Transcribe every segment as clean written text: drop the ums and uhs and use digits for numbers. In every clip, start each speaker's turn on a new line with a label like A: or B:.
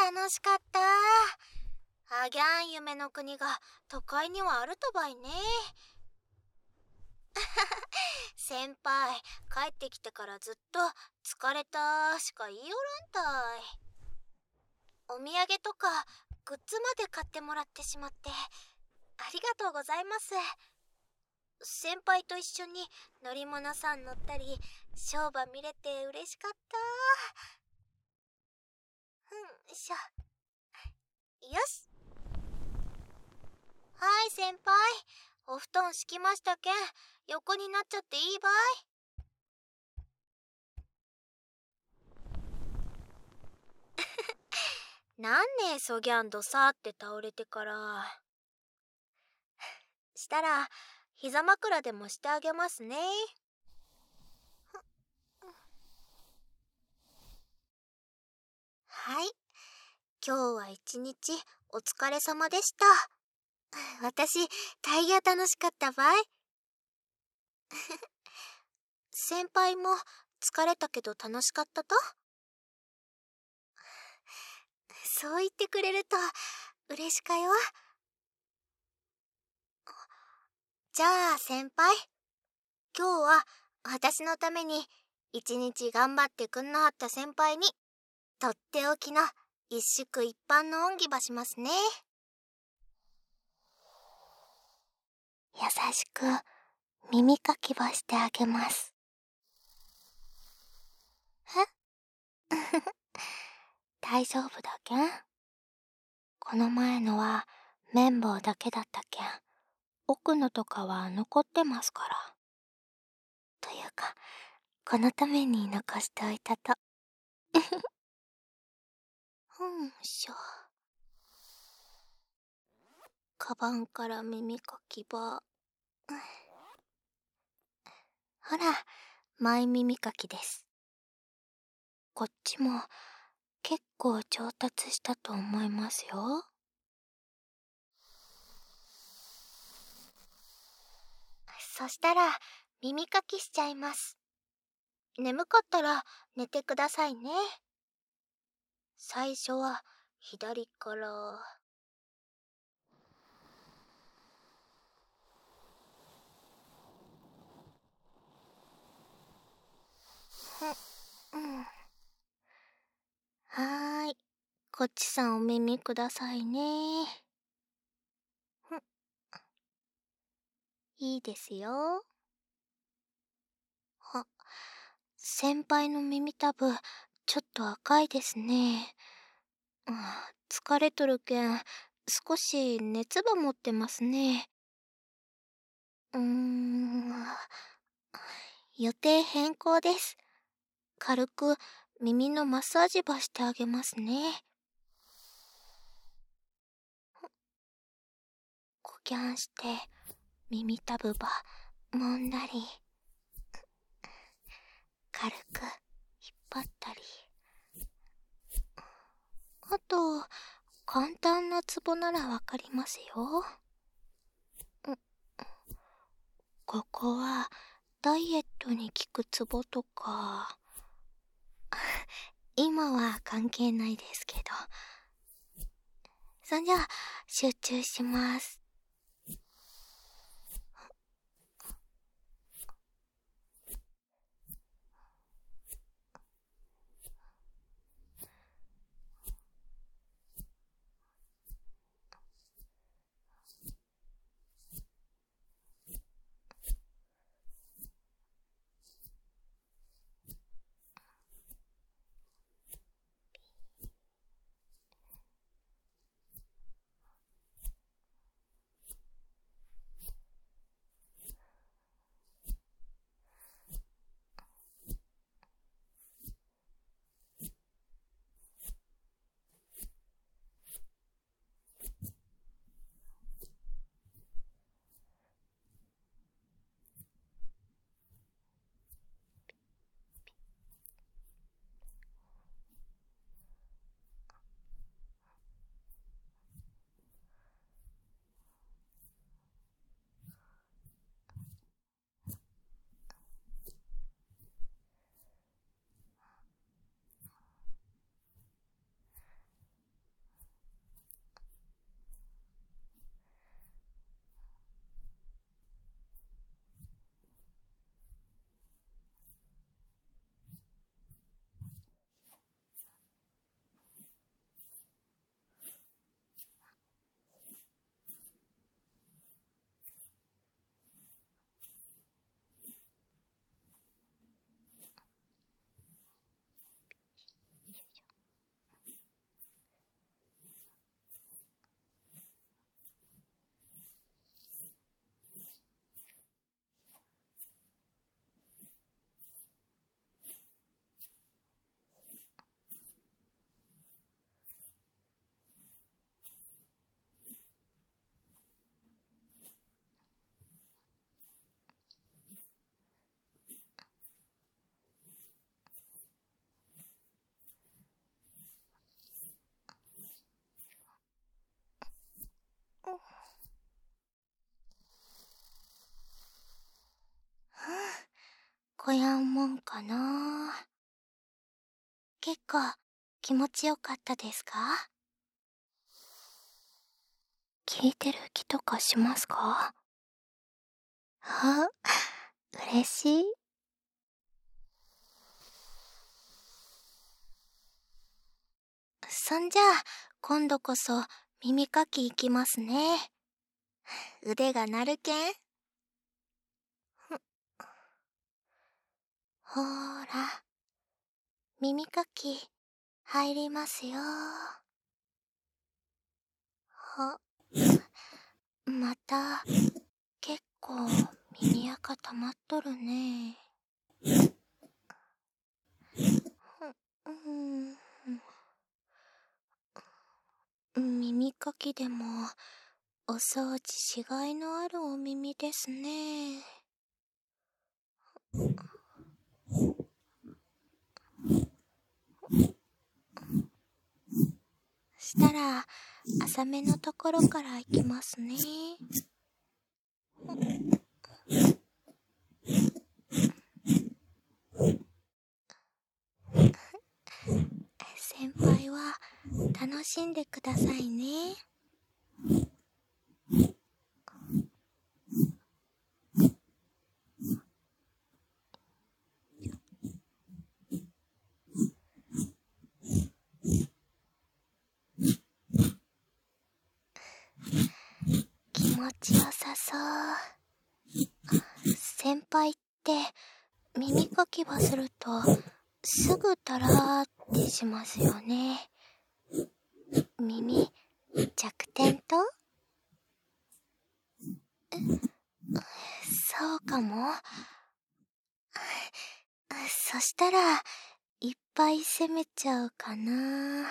A: 楽しかった。あぎゃん夢の国が都会にはあるとばいね。先輩、帰ってきてからずっと疲れたしか言いよらんたい。お土産とかグッズまで買ってもらってしまってありがとうございます。先輩と一緒に乗り物さん乗ったりショーバ見れて嬉しかった。しょ。よし。はい先輩、お布団敷きましたけん横になっちゃっていいばい。なんねそぎゃんどさって倒れてからしたら膝枕でもしてあげますね。はい、今日は一日お疲れ様でした。私タイヤ楽しかったばい。先輩も疲れたけど楽しかったと。そう言ってくれると嬉しかよ。じゃあ先輩、今日は私のために一日頑張ってくんなはった先輩にとっておきの一宿一般の恩義ばしますね。優しく耳かきばしてあげます。え大丈夫だけん。この前のは綿棒だけだったけん、奥のとかは残ってますから。というか、このために残しておいたと。しょ。カバンから耳かきば。ほら、マイ耳かきです。こっちも結構上達したと思いますよ。そしたら耳かきしちゃいます。眠かったら寝てくださいね。最初は左から。はーい、こっちさんお耳くださいね。いいですよ。先輩の耳たぶちょっと赤いですね。疲れとるけん少し熱ば持ってますね。予定変更です。軽く耳のマッサージばしてあげますね。こぎゃんして耳たぶば揉んだり、軽く引っ張ったり、あと簡単なツボならわかりますよ。ここはダイエットに効くツボとか今は関係ないですけど。そんじゃ集中します。 やんもんかな。結構気持ちよかったですか？聞いてる気とかしますか？あ、嬉しい。そんじゃあ、今度こそ耳かきいきますね。腕が鳴るけん。ほーら、耳かき入りますよ。また、結構耳垢溜まっとるね。耳かきでも、お掃除しがいのあるお耳ですね。したら、浅めのところからいきますね。先輩は楽しんでくださいね。気持ちよさそう。先輩って耳かきばするとすぐたらーってしますよね。耳弱点と？そうかも。そしたらいっぱい攻めちゃうかな。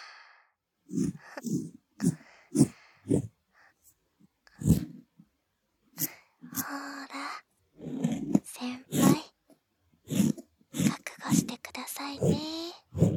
A: ほら、先輩、覚悟してくださいね。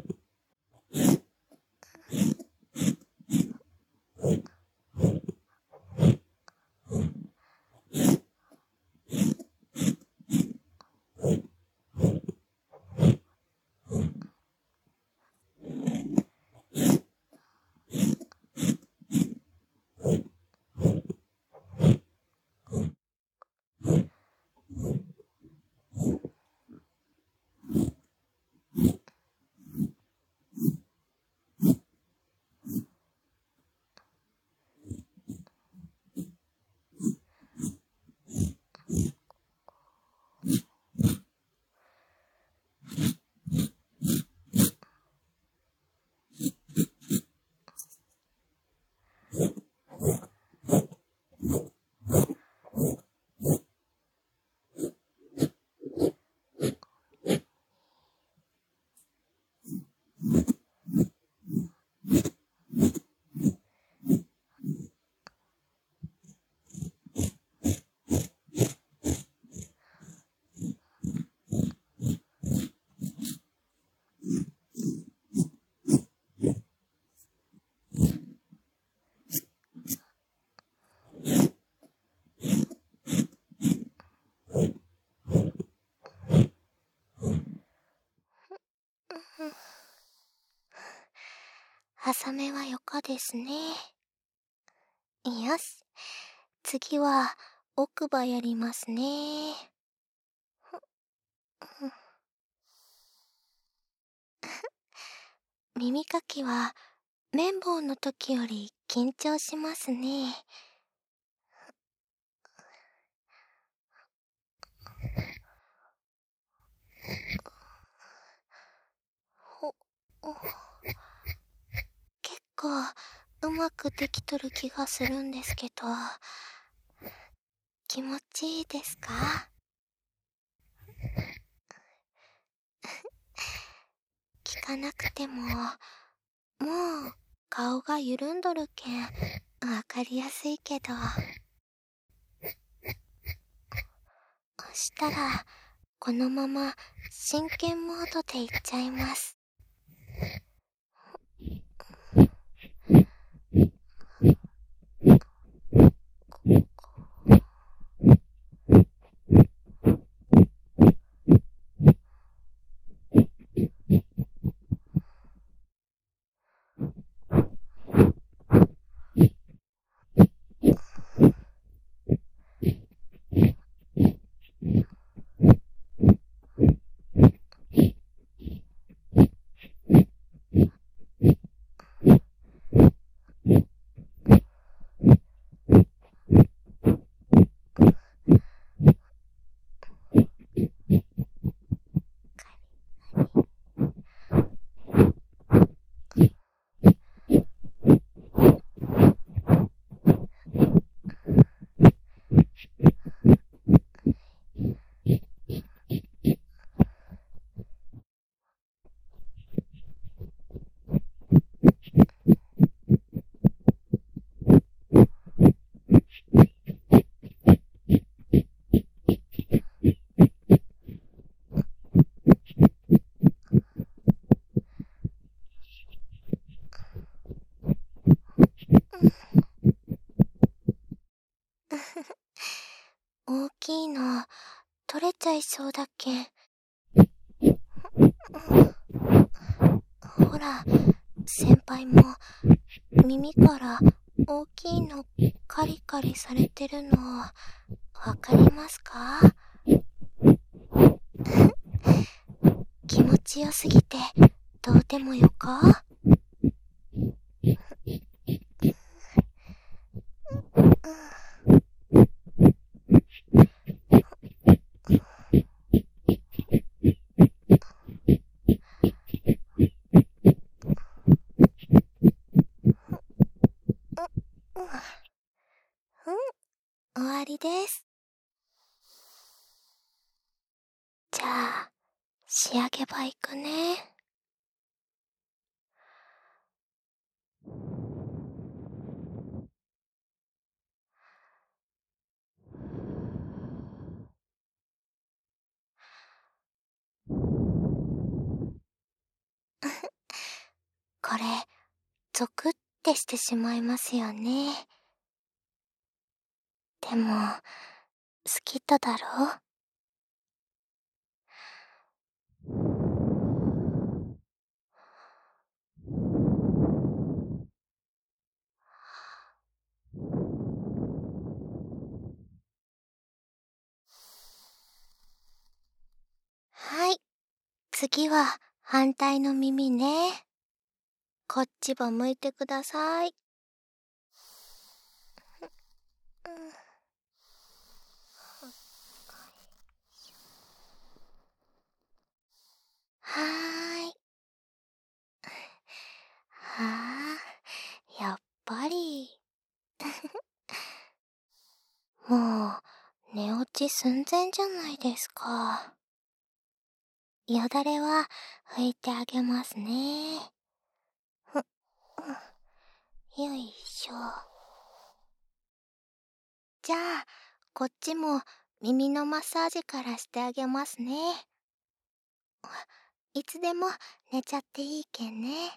A: 浅めはよかですね。よし、次は奥歯やりますね。耳かきは綿棒の時より緊張しますね。結構うまくできとる気がするんですけど、気持ちいいですか？聞かなくても、もう顔が緩んどるけんわかりやすいけど。したらこのまま真剣モードでいっちゃいます。 ちゃいそうだけん。ほら、先輩も耳から大きいのカリカリされてるのわかりますか？気持ちよすぎてどうでもよか？終わりです。じゃあ、仕上げ場行くね。これ、ゾクってしてしまいますよね。でも、好きとだろ？はい。次は反対の耳ね。こっちも向いてください。はーい。はあ、やっぱり。もう、寝落ち寸前じゃないですか。よだれは拭いてあげますね。よいしょ。じゃあ、こっちも耳のマッサージからしてあげますね。いつでも寝ちゃっていいけんね。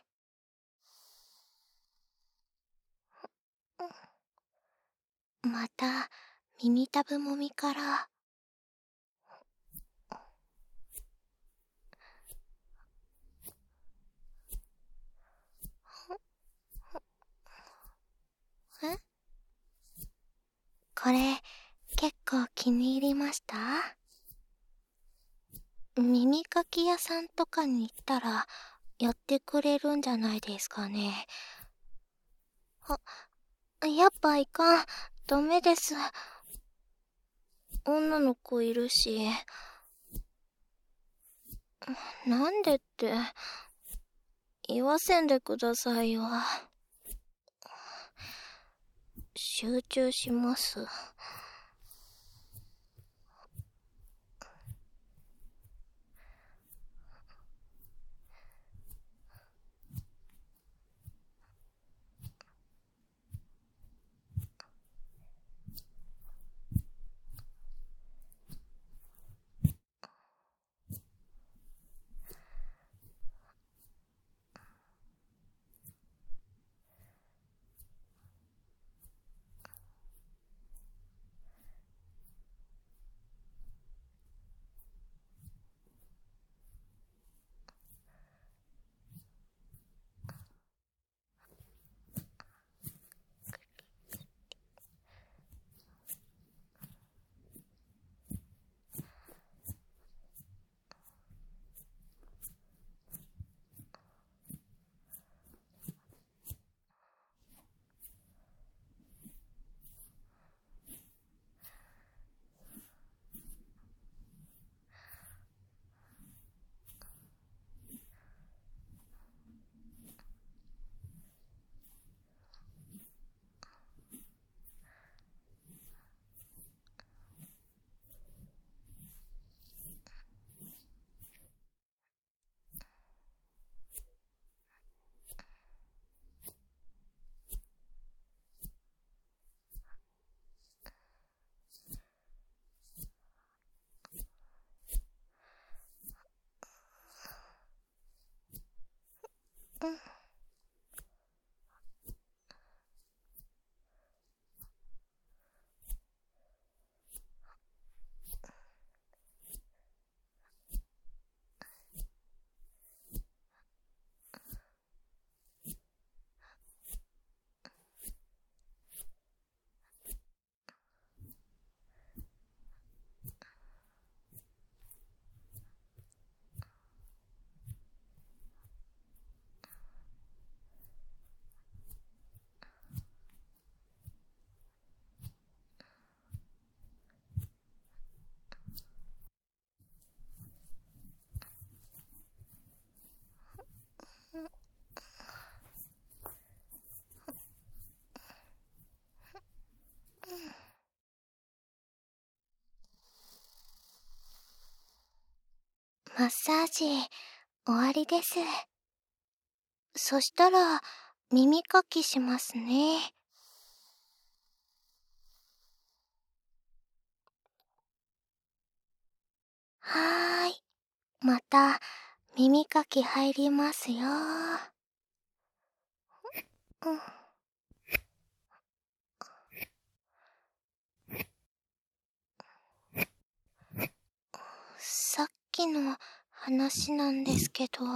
A: また、耳たぶもみから。え？これ、結構気に入りました？耳かき屋さんとかに行ったら、やってくれるんじゃないですかね。やっぱいかん。ダメです。女の子いるし。なんでって、言わせんでくださいよ。集中します。 マッサージ終わりです。そしたら耳かきしますね。はーい。また耳かき入りますよ。うん。さっきの話なんですけど、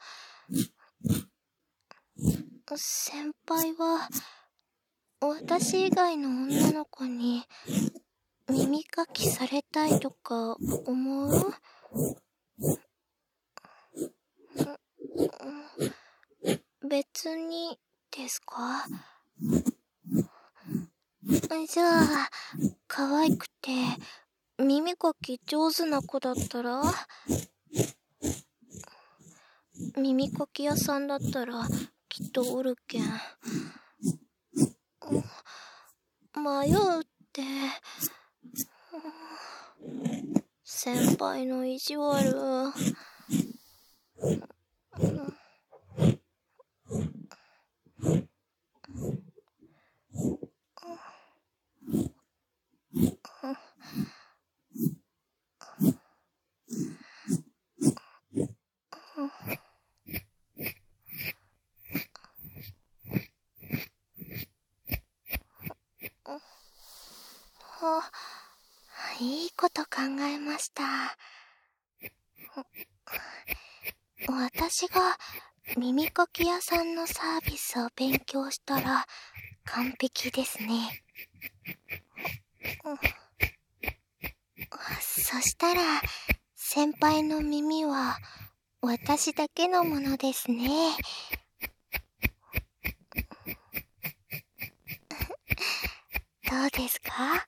A: 先輩は私以外の女の子に耳かきされたいとか思う？別にですか？じゃあ、可愛くて耳かき上手な子だったら？耳かき屋さんだったらきっとおるけん。迷うって。先輩の意地悪。いいこと考えました。私が耳かき屋さんのサービスを勉強したら完璧ですね。そしたら先輩の耳は私だけのものですね。どうですか？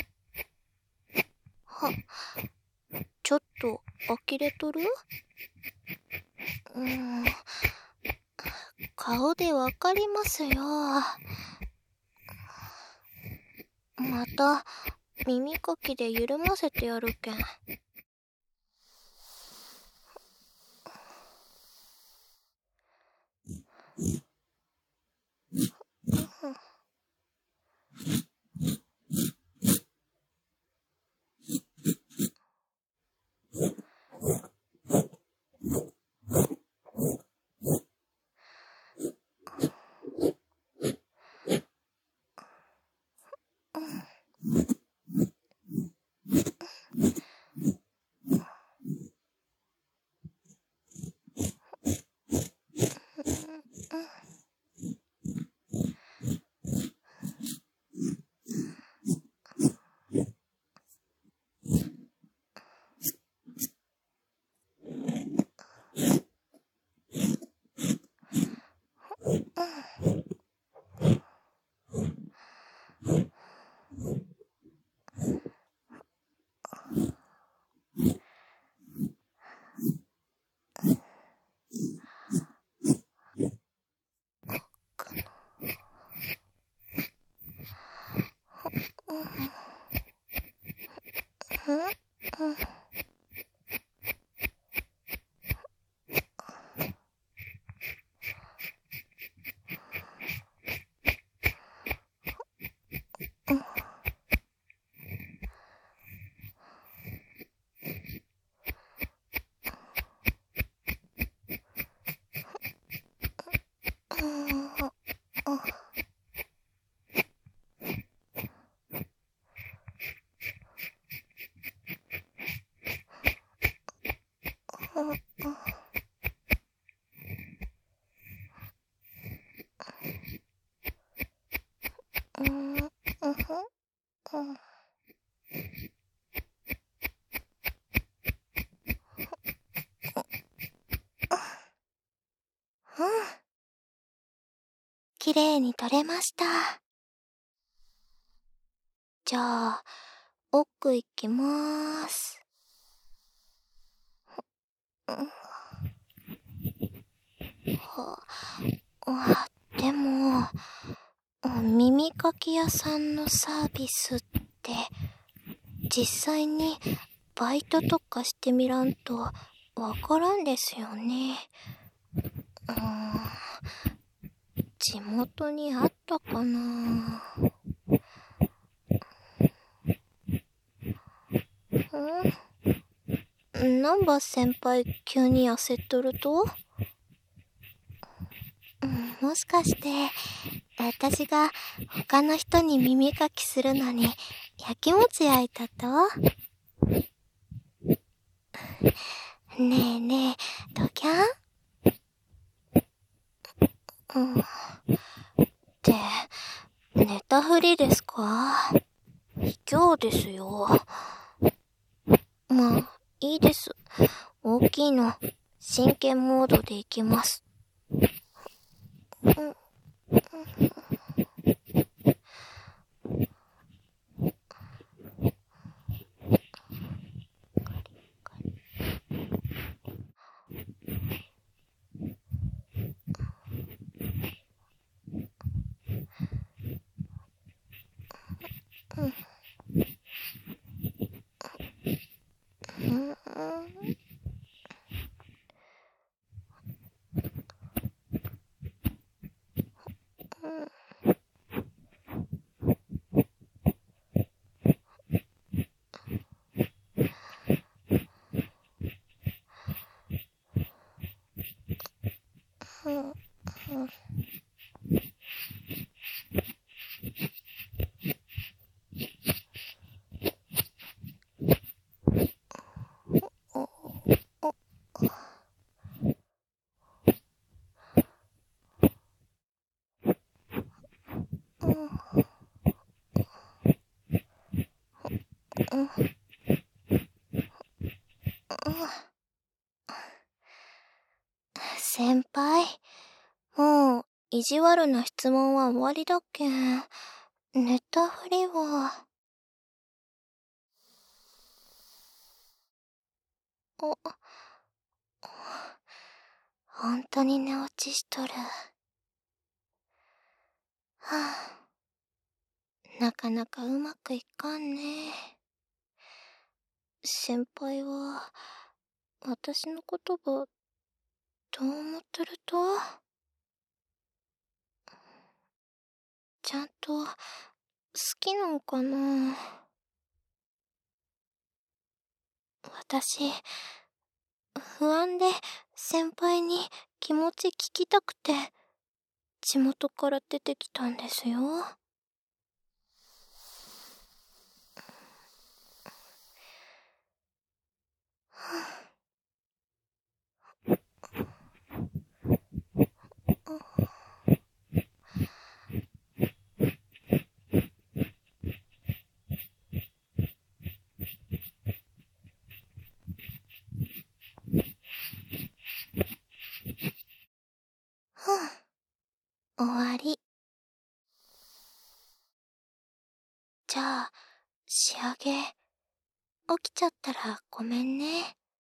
A: ちょっと呆れとる？顔でわかりますよ。また耳かきで緩ませてやるけん。きれいに取れました。じゃあ、奥行きまーす。でも、耳かき屋さんのサービスって、実際にバイトとかしてみらんとわからんですよね。地元にあったかな。南波先輩急に痩せとると？もしかして私が他の人に耳かきするのにやきもち焼いたと？ねえねえ、ドキャン？って寝たふりですか？卑怯ですよ。まあいいです。大きいの真剣モードでいきます。先輩、もう意地悪な質問は終わりだっけん。寝たふりは。本当に寝落ちしとる。なかなかうまくいかんね。先輩は私の言葉どう思ってると？ちゃんと好きなんかな？私不安で先輩に気持ち聞きたくて地元から出てきたんですよ。終わり。じゃあ仕上げ起きちゃったらごめんね。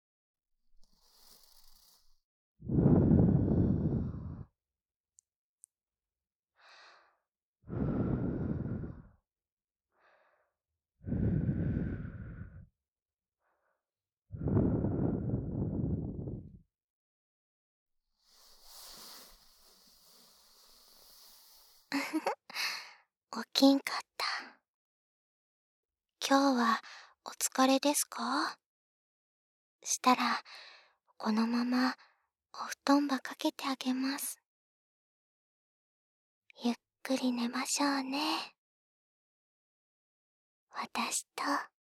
A: 起きんかった。今日はお疲れですか？したらこのままお布団ばかけてあげます。ゆっくり寝ましょうね。私と